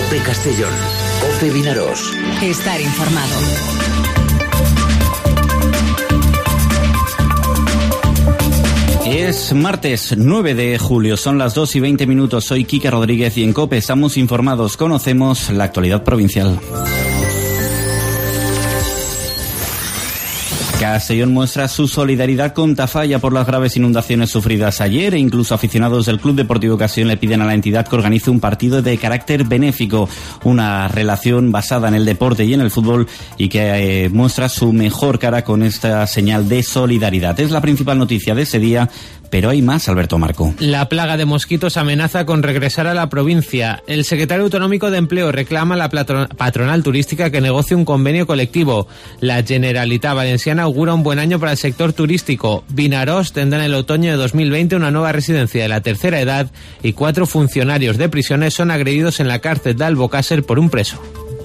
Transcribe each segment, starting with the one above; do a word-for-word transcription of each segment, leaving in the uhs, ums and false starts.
COPE Castellón, COPE Vinaros. Estar informado. Es martes nueve de julio, son las dos y veinte minutos. Soy Quique Rodríguez y en COPE estamos informados. Conocemos la actualidad provincial. Castellón muestra su solidaridad con Tafalla por las graves inundaciones sufridas ayer e incluso aficionados del Club Deportivo Castellón le piden a la entidad que organice un partido de carácter benéfico, una relación basada en el deporte y en el fútbol y que eh, muestra su mejor cara con esta señal de solidaridad. Es la principal noticia de ese día, pero hay más, Alberto Marco. La plaga de mosquitos amenaza con regresar a la provincia. El secretario autonómico de Empleo reclama a la patronal turística que negocie un convenio colectivo. La Generalitat Valenciana augura un buen año para el sector turístico. Vinaròs tendrá en el otoño de dos mil veinte una nueva residencia de la tercera edad y cuatro funcionarios de prisiones son agredidos en la cárcel de Albocàsser por un preso.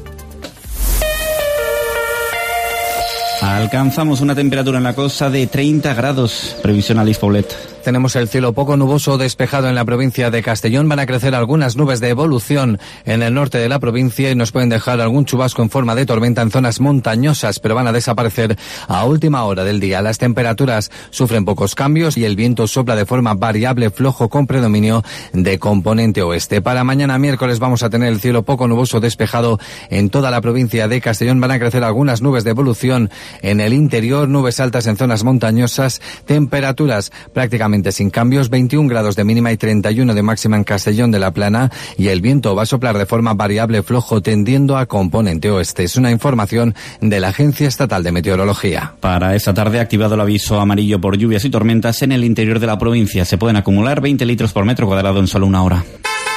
Alcanzamos una temperatura en la costa de treinta grados. Previsión Alice Paulet. Tenemos el cielo poco nuboso despejado en la provincia de Castellón. Van a crecer algunas nubes de evolución en el norte de la provincia y nos pueden dejar algún chubasco en forma de tormenta en zonas montañosas, pero van a desaparecer a última hora del día. Las temperaturas sufren pocos cambios y el viento sopla de forma variable, flojo, con predominio de componente oeste. Para mañana miércoles vamos a tener el cielo poco nuboso despejado en toda la provincia de Castellón. Van a crecer algunas nubes de evolución en el interior, nubes altas en zonas montañosas, temperaturas prácticamente sin cambios, veintiún grados de mínima y treinta y uno de máxima en Castellón de la Plana, y el viento va a soplar de forma variable, flojo, tendiendo a componente oeste. Es una información de la Agencia Estatal de Meteorología. Para esta tarde ha activado el aviso amarillo por lluvias y tormentas en el interior de la provincia. Se pueden acumular veinte litros por metro cuadrado en solo una hora.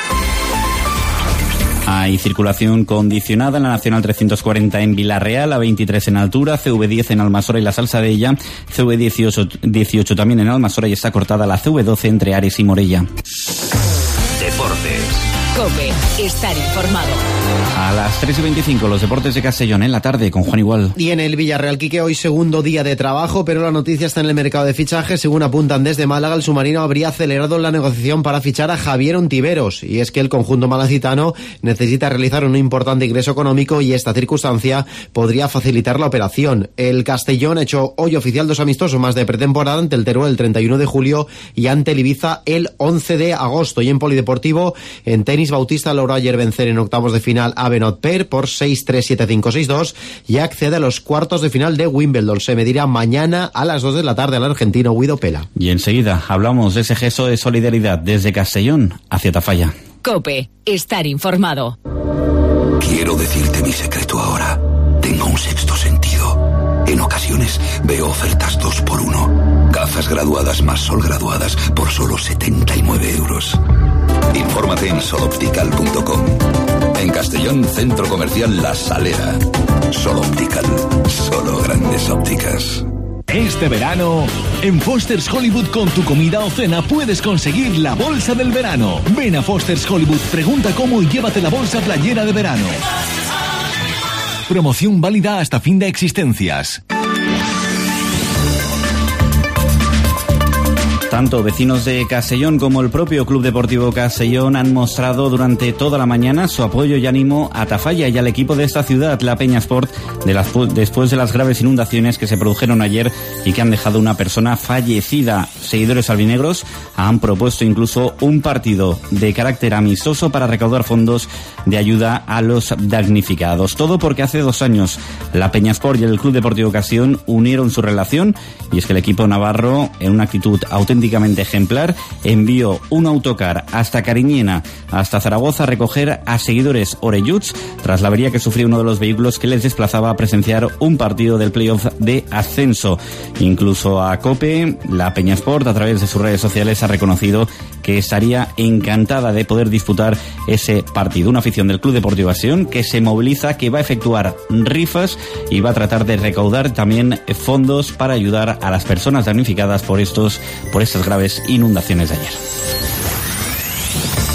Hay circulación condicionada en la Nacional trescientos cuarenta en Vilarreal, A veintitrés en Altura, C V diez en Almasora y la Salsadella, C V dieciocho, dieciocho también en Almasora y está cortada la C V doce entre Ares y Morella. Deportes. COPE, estar informado. A las tres y veinticinco, los deportes de Castellón en la tarde con Juan Igual. Y en el Villarreal, Quique, hoy segundo día de trabajo, pero la noticia está en el mercado de fichajes. Según apuntan desde Málaga, el submarino habría acelerado la negociación para fichar a Javier Ontiveros. Y es que el conjunto malacitano necesita realizar un importante ingreso económico y esta circunstancia podría facilitar la operación. El Castellón ha hecho hoy oficial dos amistosos más de pretemporada ante el Teruel el treinta y uno de julio y ante el Ibiza el once de agosto. Y en polideportivo, en tenis, Bautista logró ayer vencer en octavos de final a Benoit Per por seis tres, siete cinco, seis dos y accede a los cuartos de final de Wimbledon. Se medirá mañana a las dos de la tarde al argentino Guido Pella. Y enseguida hablamos de ese gesto de solidaridad desde Castellón hacia Tafalla. COPE, estar informado. Quiero decirte mi secreto ahora. Tengo un sexto sentido. En ocasiones veo ofertas dos por uno. Gafas graduadas más sol graduadas por solo setenta y nueve euros. Infórmate en soloptical punto com. En Castellón, Centro Comercial La Salera. Sol Optical. Solo grandes ópticas. Este verano, en Foster's Hollywood con tu comida o cena puedes conseguir la bolsa del verano. Ven a Foster's Hollywood, pregunta cómo y llévate la bolsa playera de verano. Promoción válida hasta fin de existencias. Tanto vecinos de Castellón como el propio Club Deportivo Castellón han mostrado durante toda la mañana su apoyo y ánimo a Tafalla y al equipo de esta ciudad, la Peña Sport, de las, después de las graves inundaciones que se produjeron ayer y que han dejado una persona fallecida. Seguidores albinegros han propuesto incluso un partido de carácter amistoso para recaudar fondos de ayuda a los damnificados. Todo porque hace dos años la Peña Sport y el Club Deportivo Castellón unieron su relación, y es que el equipo navarro, en una actitud auténtica ejemplar, envió un autocar hasta Cariñena, hasta Zaragoza, a recoger a seguidores orelluts tras la avería que sufrió uno de los vehículos que les desplazaba a presenciar un partido del playoff de ascenso. Incluso a COPE, la Peña Sport, a través de sus redes sociales, ha reconocido que estaría encantada de poder disputar ese partido. Una afición del Club Deportivo Castellón que se moviliza, que va a efectuar rifas y va a tratar de recaudar también fondos para ayudar a las personas damnificadas por estos por estas graves inundaciones de ayer.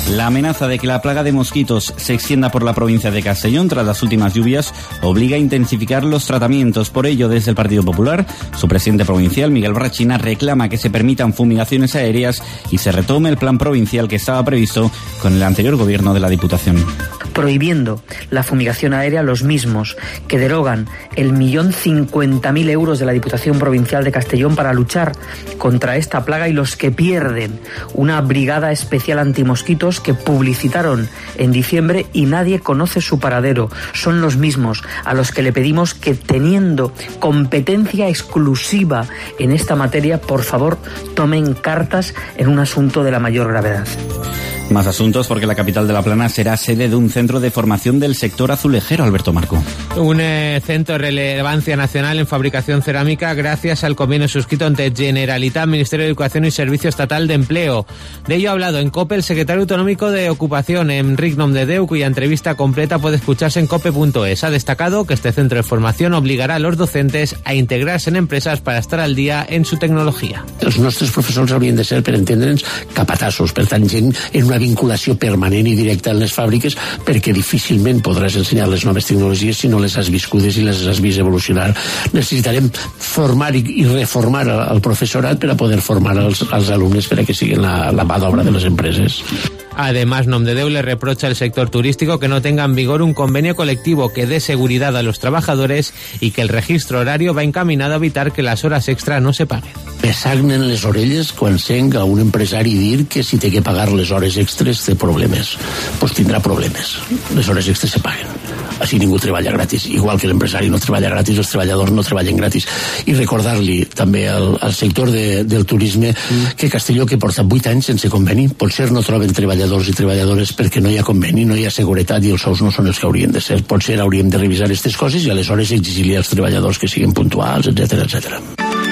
La amenaza de que la plaga de mosquitos se extienda por la provincia de Castellón tras las últimas lluvias obliga a intensificar los tratamientos. Por ello, desde el Partido Popular, su presidente provincial, Miguel Barrachina, reclama que se permitan fumigaciones aéreas y se retome el plan provincial que estaba previsto con el anterior gobierno de la Diputación. Prohibiendo la fumigación aérea, los mismos que derogan el millón cincuenta mil euros de la Diputación Provincial de Castellón para luchar contra esta plaga, y los que pierden una brigada especial antimosquitos que publicitaron en diciembre y nadie conoce su paradero. Son los mismos a los que le pedimos que, teniendo competencia exclusiva en esta materia, por favor tomen cartas en un asunto de la mayor gravedad. Más asuntos, porque la capital de La Plana será sede de un centro de formación del sector azulejero. Alberto Marco. Un eh, centro de relevancia nacional en fabricación cerámica gracias al convenio suscrito entre Generalitat, Ministerio de Educación y Servicio Estatal de Empleo. De ello ha hablado en COPE el secretario autonómico de Ocupación, Enric Nomdedeu, cuya entrevista completa puede escucharse en cope punto es. Ha destacado que este centro de formación obligará a los docentes a integrarse en empresas para estar al día en su tecnologia. Els nostres professors haurien de ser, per entendre'ns, capatassos, per tant, gent en una vinculació permanent i directa en les fàbriques, perquè difícilment podràs ensenyar les noves tecnologies si no les has viscudes i les has vist evolucionar. Necessitarem formar i, i reformar el professorat per a poder formar els, els alumnes per a que siguin la, la mà d'obra de les empreses. Además, Nomdedeu le reprocha al sector turístico que no tenga en vigor un convenio colectivo que dé seguridad a los trabajadores y que el registro horario va encaminado a evitar que las horas extra no se paguen. Me sagnen les orelles quan sent a un empresari dir que si té que pagar les hores extres té problemes. Pues tindrà problemes. Les hores extres se paguen. Així ningú treballa gratis. Igual que l'empresari no treballa gratis, els treballadors no treballen gratis. I recordar-li també al, al sector de, del turisme mm. que Castelló, que porta vuit anys sense conveni, potser no troben treballadors i treballadores perquè no hi ha conveni, no hi ha seguretat i els sous no són els que haurien de ser. Potser hauríem de revisar aquestes coses i aleshores exigir-li als treballadors que siguin puntuals, etcètera, etcètera.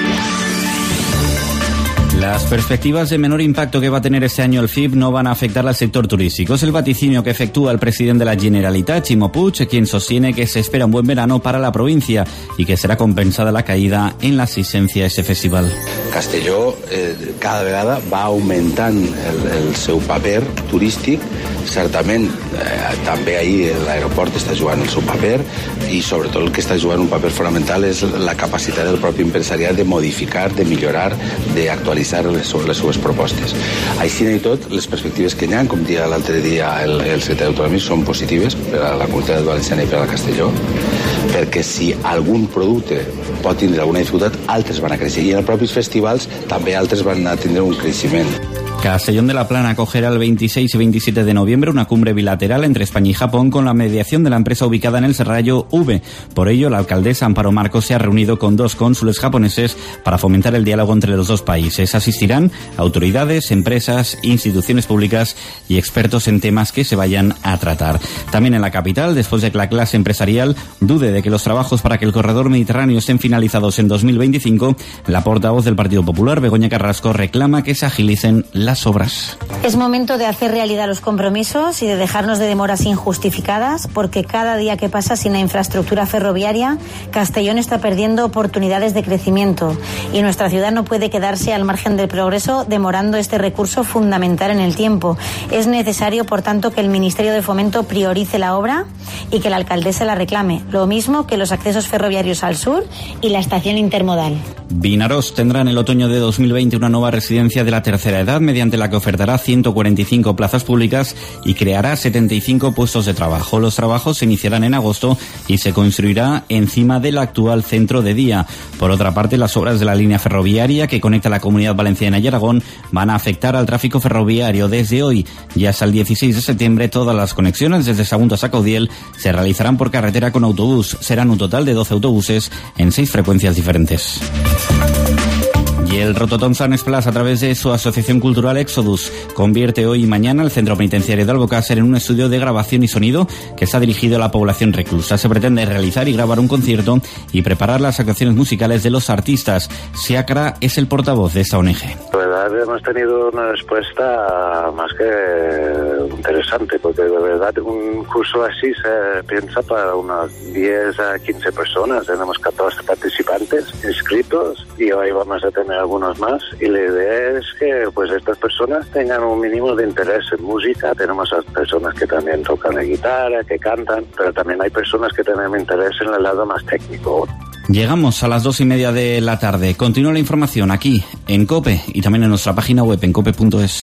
Las perspectivas de menor impacto que va a tener este año el F I B no van a afectar al sector turístico. Es el vaticinio que efectúa el presidente de la Generalitat, Ximo Puig, quien sostiene que se espera un buen verano para la provincia y que será compensada la caída en la asistencia a ese festival. Castelló eh, cada vegada va augmentant el, el seu paper turístic. Certament, eh, també ahir l'aeroport està jugant el seu paper i sobretot el que està jugant un paper fonamental és la capacitat del propi empresariat de modificar, de millorar, d'actualitzar les, les seues propostes. Així i tot, les perspectives que hi ha, com dia l'altre dia el, el secretari autonòmic, són positives per a la comunitat valenciana i per a la Castelló, perquè si algun producte pot tindre alguna dificultat, altres van a créixer, i en els propis festivals també altres van a tindre un creixement. Castellón de la Plana acogerá el veintiséis y veintisiete de noviembre una cumbre bilateral entre España y Japón con la mediación de la empresa ubicada en el Serrallo V. Por ello, la alcaldesa Amparo Marcos se ha reunido con dos cónsules japoneses para fomentar el diálogo entre los dos países. Asistirán autoridades, empresas, instituciones públicas y expertos en temas que se vayan a tratar. También en la capital, después de que la clase empresarial dude de que los trabajos para que el corredor mediterráneo estén finalizados en dos mil veinticinco, la portavoz del Partido Popular, Begoña Carrasco, reclama que se agilicen las obras. Es momento de hacer realidad los compromisos y de dejarnos de demoras injustificadas, porque cada día que pasa sin la infraestructura ferroviaria, Castellón está perdiendo oportunidades de crecimiento y nuestra ciudad no puede quedarse al margen del progreso demorando este recurso fundamental en el tiempo. Es necesario, por tanto, que el Ministerio de Fomento priorice la obra y que la alcaldesa la reclame, lo mismo que los accesos ferroviarios al sur y la estación intermodal. Vinaròs tendrá en el otoño de dos mil veinte una nueva residencia de la tercera edad, mediante la que ofertará ciento cuarenta y cinco plazas públicas y creará setenta y cinco puestos de trabajo. Los trabajos se iniciarán en agosto y se construirá encima del actual centro de día. Por otra parte, las obras de la línea ferroviaria que conecta la Comunidad Valenciana y Aragón van a afectar al tráfico ferroviario. Desde hoy y hasta el dieciséis de septiembre, todas las conexiones desde Sagunto a Sacaudiel se realizarán por carretera con autobús. Serán un total de doce autobuses en seis frecuencias diferentes. Y el Rototom Sarnes Plus, a través de su asociación cultural Exodus, convierte hoy y mañana el Centro Penitenciario de Albocácer en un estudio de grabación y sonido que está dirigido a la población reclusa. Se pretende realizar y grabar un concierto y preparar las actuaciones musicales de los artistas. Siacra es el portavoz de esta O N G. La verdad hemos tenido una respuesta más que interesante, porque de verdad un curso así se piensa para unas diez a quince personas. Tenemos catorce participantes inscritos y hoy vamos a tener algunos más, y la idea es que pues estas personas tengan un mínimo de interés en música. Tenemos a personas que también tocan la guitarra, que cantan, pero también hay personas que tienen interés en el lado más técnico. Llegamos a las dos y media de la tarde. Continúa la información aquí en COPE y también en nuestra página web en cope punto es.